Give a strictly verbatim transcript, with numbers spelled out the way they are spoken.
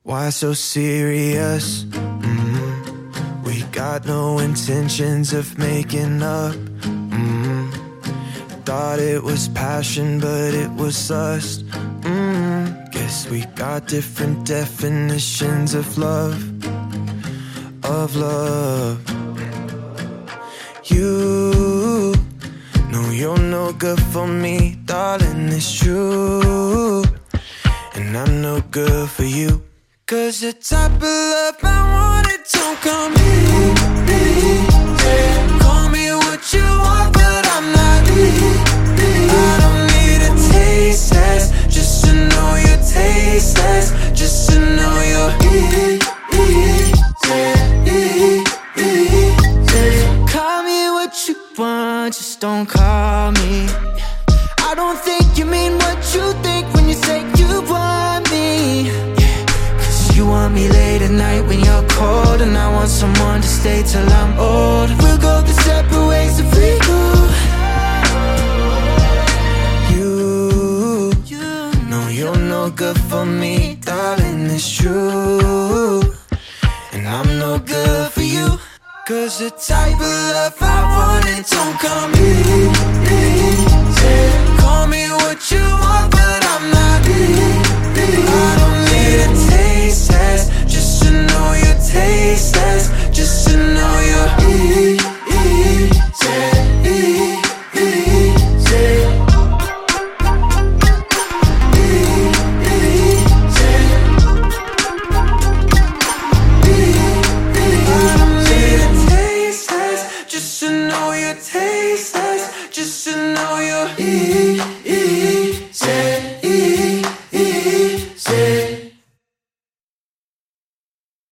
Why so serious? Mm-hmm. We got no intentions of making up. Mm-hmm. Thought it was passion, but it was lust. Mm-hmm. Guess we got different definitions of love. Of love. You know you're no good for me, darling, it's true. And I'm no good for you. Cause the type of love I want, it don't come easy. Call me what you want, but I'm not easy. I don't need a taste test, just to know you're tasteless, just to know you're easy. Call me what you want, just don't call me. I don't think you mean what you think when you say you want me. Cause you want me late at night when you're cold, and I want someone to stay till I'm old. We'll go the separate ways if we go. You, you know you're no good for me, darling, it's true. And I'm no good for you. Cause the type of love I want, it don't come easy. Call me what you want, but I'm not easy.